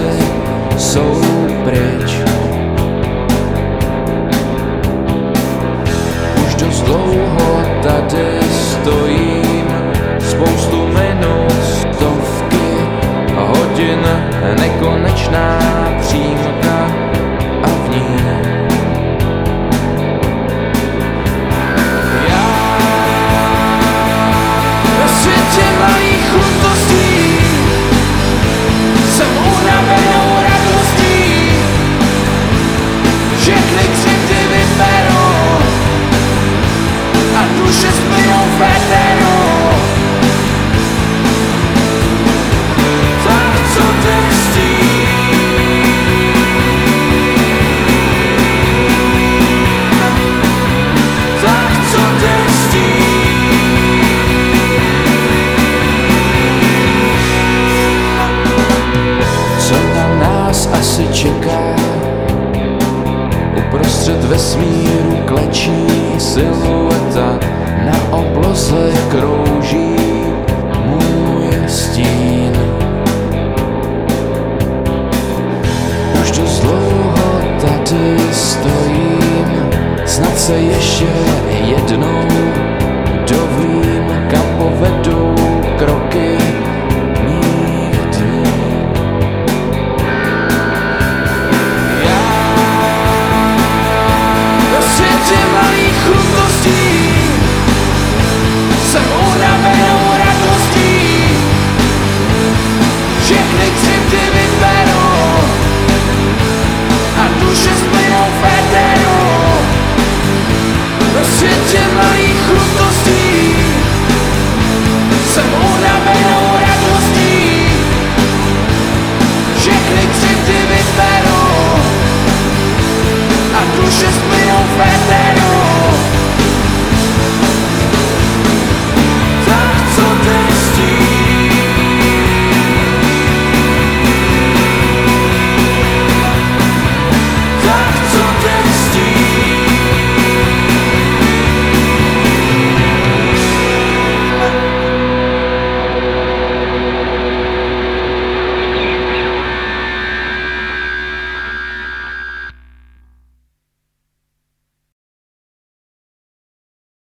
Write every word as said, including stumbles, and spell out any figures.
jsou pryč. Už dost dlouho tady stojím, spoustu minut, stovky hodin, nekonečná přímka a v ní já ve světě malých chutností jsem unavenou radostí, všechny křivdy vyberu a duše splynou v éteru. Tak co teď s tím? Tak co teď s tím? Co na nás asi čeká? Uprostřed vesmíru klečí silueta, na obloze krouží můj stín. Už dost dlouho tady stojím, snad se ještě jednou